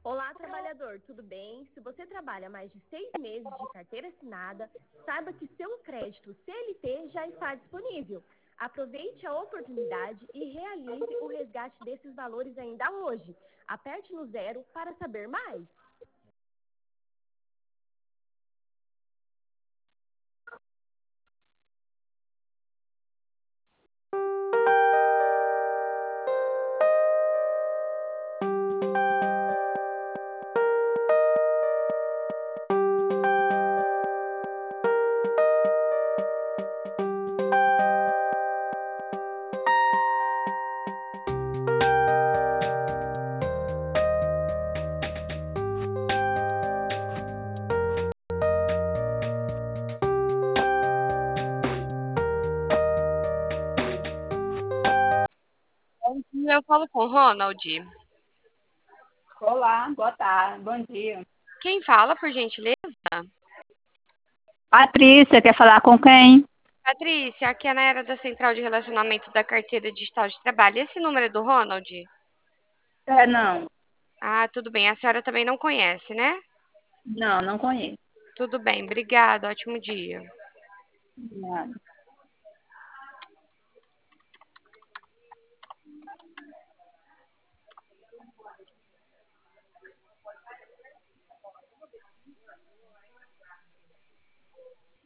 Olá, trabalhador, tudo bem? Se você trabalha mais de 6 meses de carteira assinada, saiba que seu crédito CLT já está disponível. Aproveite a oportunidade e realize o resgate desses valores ainda hoje. Aperte no zero para saber mais. Bom dia, eu falo com o Ronald. Olá, boa tarde, bom dia. Quem fala, por gentileza? Patrícia, quer falar com quem? Patrícia, aqui é na era da Central de Relacionamento da Carteira Digital de Trabalho. Esse número é do Ronald? Não, Ah, tudo bem. A senhora também não conhece, né? não conheço. Tudo bem, obrigada. Ótimo dia. Nada.